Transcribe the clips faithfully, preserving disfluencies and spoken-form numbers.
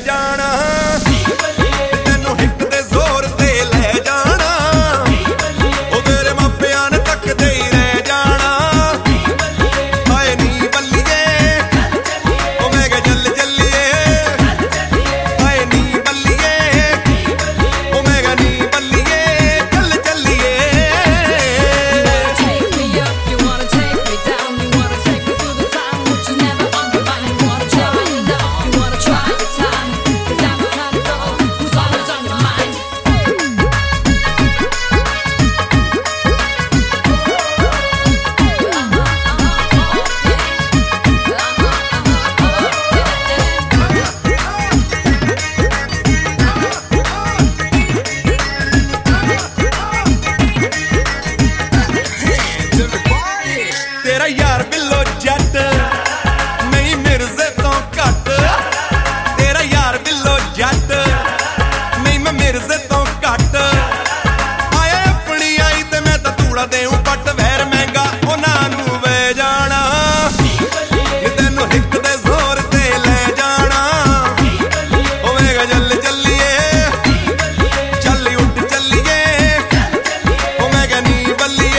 ਜਾਣਾ ਤੈਨੂੰ ਹਿੱਕ ਦੇ ਜ਼ੋਰ ਤੇ ਲੈ ਜਾਣਾ ਉਹ ਤੇਰੇ ਮਾਪਿਆਂ ਨੇ ਤੱਕਦੇ ਹੀ ਰਹਿ ਜਾਣਾ ਹਾਏ ਨੀ ਬੱਲੀਏ ਉਹ ਮੈਂ ਕਿਹਾ ਚੱਲ ਚੱਲੀਏ ਹਾਏ ਨੀ ਬੱਲੀਏ ਉਹ ਮੈਂ ਕਿਹਾ ਨੀ ਬੱਲੀਏ ਚੱਲ ਚੱਲੀਏ ਤੇਰਾ ਯਾਰ ਬਿੱਲੋ ਜੱਟ ਨਹੀਂ ਮਿਰਜ਼ੇ ਤੋਂ ਘੱਟ ਤੇਰਾ ਯਾਰ ਬਿੱਲੋ ਜੱਟ ਨਹੀਂ ਮੈਂ ਮਿਰਜ਼ੇ ਤੋਂ ਘੱਟ ਆਇਆ ਆਪਣੀ ਆਈ ਤੇ ਮੈਂ ਤਾਂ ਧੂੜਾ ਦੇਉਂ ਪੱਟ ਵੈਰ ਮਹਿੰਗਾ ਉਹਨਾਂ ਨੂੰ ਵੇ ਜਾਣਾ ਨੀ ਤੈਨੂੰ ਹਿੱਕ ਦੇ ਜ਼ੋਰ ਤੇ ਲੈ ਜਾਣਾ ਹੋਵੇਗਾ ਜੱਲ ਚੱਲੀਏ ਚੱਲੀ ਉੱਡ ਚੱਲੀਏ ਉਹ ਮੈਂ ਕਿਹਾ ਨੀ ਬੱਲੀਏ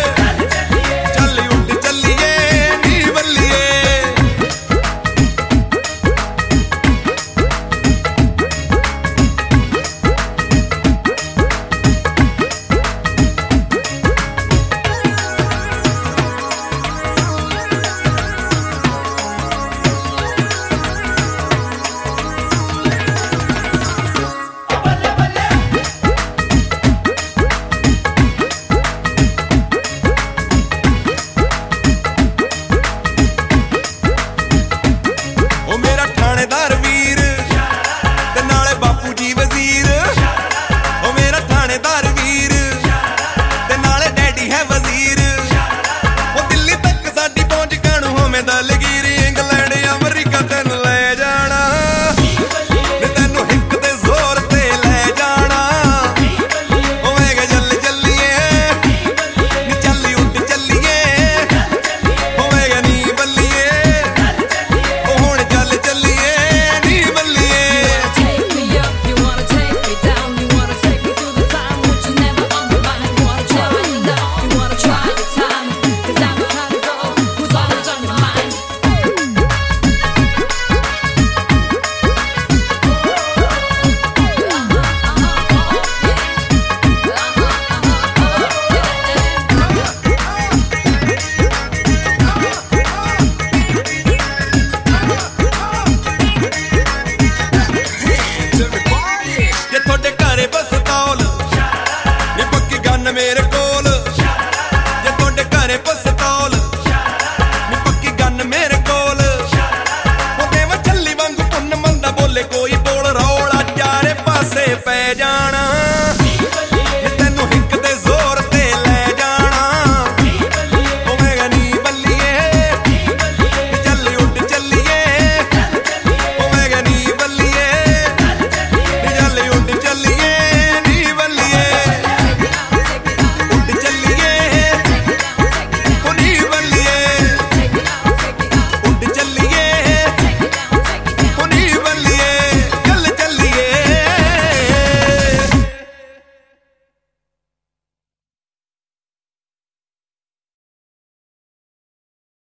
ਥਾਣੇਦਾਰ ਵੀਰ ਤੇ ਨਾਲੇ ਬਾਪੂ ਜੀ ਵਜ਼ੀਰ ਉਹ ਮੇਰਾ ਥਾਣੇਦਾਰ ਵੀਰ ਤੇ ਨਾਲੇ ਡੈਡੀ ਹੈ ਵਜ਼ੀਰ ਉਹ ਦਿੱਲੀ ਤੱਕ ਸਾਡੀ ਪਹੁੰਚ ਕਾਣੂ ਹੋਵੇਂ ਦਲਗੀਰ ਇੰਗਲੈਂਡ ਅਮਰੀਕਾ ਤੈਨੂੰ ਲੈ ਜਾਣਾ ਨੀ ਤੈਨੂੰ ਹਿੱਕ ਦੇ ਜ਼ੋਰ ਤੇ ਲੈ ਜਾਣਾ ਉਹ ਮੈਂ ਕਿਹਾ ਚੱਲ ਚੱਲੀਏ ਨੀ ਚੱਲੀ ਉੱਡ ਚੱਲੀਏ ਉਹ ਮੈਂ ਕਿਹਾ ਨੀ ਬੱਲੀਏ ਉਹ ਹੁਣ ਚੱਲ ਚੱਲੀਏ ਮੇਰੇ ਕੋਲ ਜੇ ਤੁਹਾਡੇ ਘਰੇ ਪਸਤੌਲ ਨੀ ਪੱਕੀ ਗੰਨ ਮੇਰੇ ਕੋਲ ਉਹ ਦੇਵਾ ਚੱਲੀ ਵਾਂਗੂ ਪੁੰਨ ਮੰਦਾ ਬੋਲੇ ਕੋਈ ਬੋਲ ਰੌਲਾ ਚਾਰੇ ਪਾਸੇ ਪੈ ਜਾਣ